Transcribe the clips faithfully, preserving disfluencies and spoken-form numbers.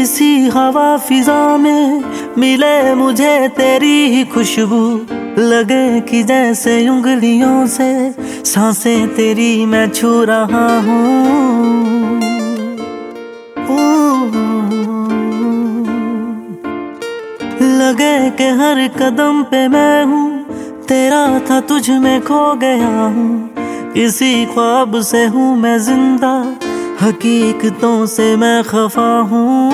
सी हवा फिजा में मिले मुझे तेरी ही खुशबू, लगे कि जैसे उंगलियों से सांसें तेरी मैं छू रहा हूँ। लगे कि हर कदम पे मैं हूँ, तेरा था तुझ में खो गया हूँ। इसी ख्वाब से हूँ मैं जिंदा, हकीकतों से मैं खफा हूँ।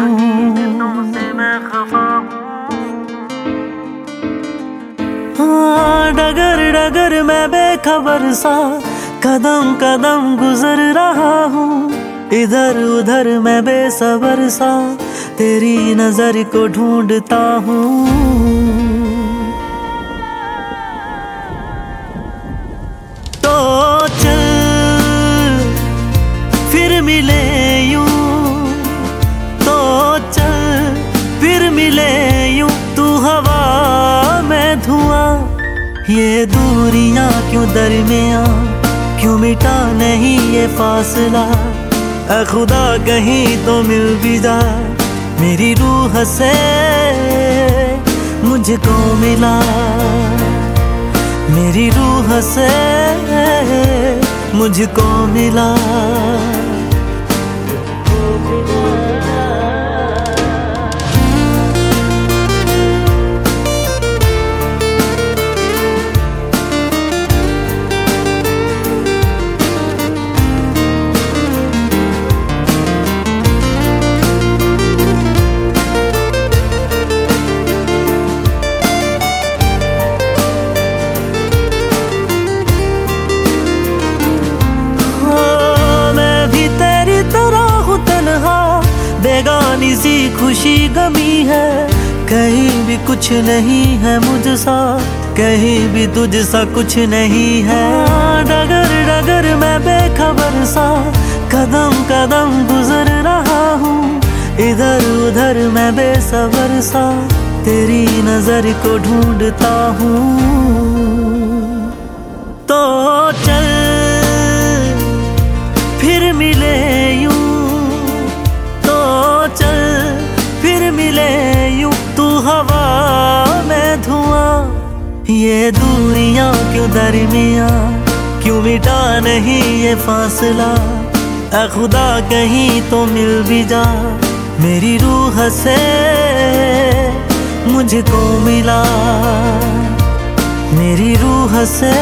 हाँ, डगर डगर मैं बेखबर सा कदम कदम गुजर रहा हूँ। इधर उधर मैं बेसबर सा तेरी नजर को ढूंढता हूँ। तो चल फिर मिले यूं, तो चल फिर मिले यूं। तू हवा मैं धुआं, ये दूरियां क्यों दरमियां, क्यों मिटा नहीं ये फासला। ऐ खुदा कहीं तो मिल भी जा, मेरी रूह से मुझको मिला। मेरी रूह से मुझको मिला। बेगानी सी खुशी गमी है, कहीं भी कुछ नहीं है मुझसा, कहीं भी तुझ सा कुछ नहीं है। डगर डगर मैं बेखबर सा कदम कदम गुजर रहा हूँ। इधर उधर मैं बेसबर सा तेरी नजर को ढूंढता हूँ। तो चल फिर मिले यूं, चल फिर मिले यूं। तू हवा मैं धुआं, ये दूरियां क्यों दरमियां, क्यों मिटा नहीं ये फासला। ऐ खुदा कहीं तो मिल भी जा, मेरी रूह से मुझको मिला। मेरी रूह से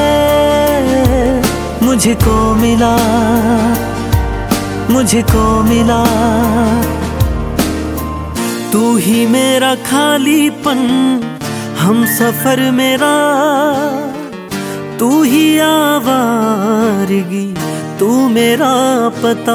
मुझको मिला, मुझको मिला। तू ही मेरा खालीपन, हम सफर मेरा, तू ही आवारगी, तू मेरा पता।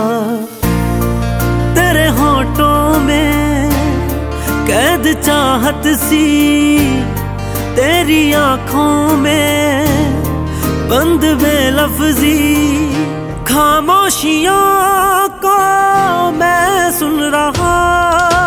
तेरे होठों में कैद चाहत सी, तेरी आंखों में बंद बेलफ्जी। खामोशियों को मैं सुन रहा